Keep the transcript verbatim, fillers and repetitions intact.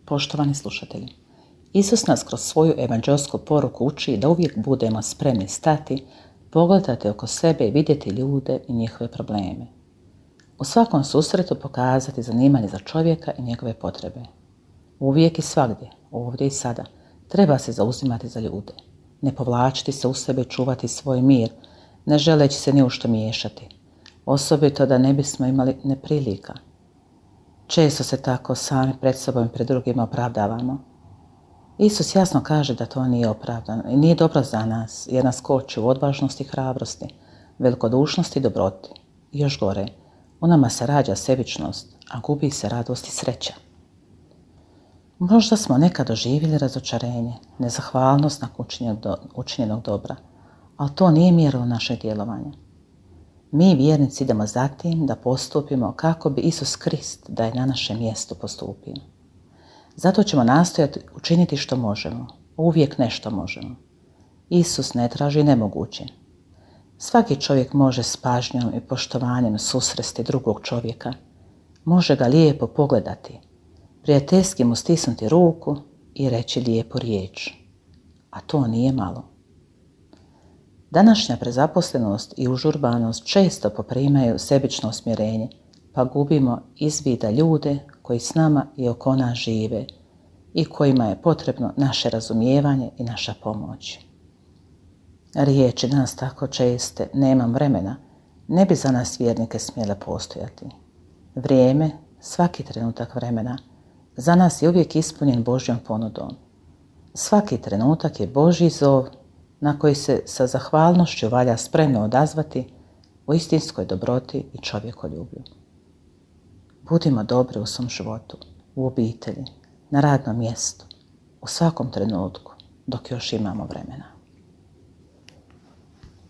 Poštovani slušatelji, Isus nas kroz svoju evanđelsku poruku uči da uvijek budemo spremni stati, pogledati oko sebe i vidjeti ljude i njihove probleme. U svakom susretu pokazati zanimanje za čovjeka i njegove potrebe. Uvijek i svagdje, ovdje i sada, treba se zauzimati za ljude. Ne povlačiti se u sebe i čuvati svoj mir, ne želeći se ni u što miješati. Osobito da ne bismo imali neprilika. Često se tako sami pred sobom i pred drugima opravdavamo. Isus jasno kaže da to nije opravdano i nije dobro za nas, jer nas koči u odvažnosti i hrabrosti, velikodušnosti i dobroti. I još gore, u nama se rađa sebičnost, a gubi se radost i sreća. Možda smo nekad doživjeli razočarenje, nezahvalnost nakon učinjenog, do, učinjenog dobra, ali to nije mjerilo našeg djelovanja. Mi vjernici idemo za tim da postupimo kako bi Isus Krist da je na našem mjestu postupio. Zato ćemo nastojati učiniti što možemo, uvijek nešto možemo. Isus ne traži nemoguće. Svaki čovjek može s pažnjom i poštovanjem susresti drugog čovjeka. Može ga lijepo pogledati, prijateljski mu stisnuti ruku i reći lijepu riječ. A to nije malo. Današnja prezaposlenost i užurbanost često poprimaju sebično usmjerenje, pa gubimo iz vida ljude koji s nama i oko nas žive i kojima je potrebno naše razumijevanje i naša pomoć. Riječi danas tako česte, nemam vremena, ne bi za nas vjernike smjele postojati. Vrijeme, svaki trenutak vremena, za nas je uvijek ispunjen Božjom ponudom. Svaki trenutak je Božji zov na koji se sa zahvalnošću valja spremno odazvati u istinskoj dobroti i čovjekoljublju. Budimo dobri u svom životu, u obitelji, na radnom mjestu, u svakom trenutku, dok još imamo vremena.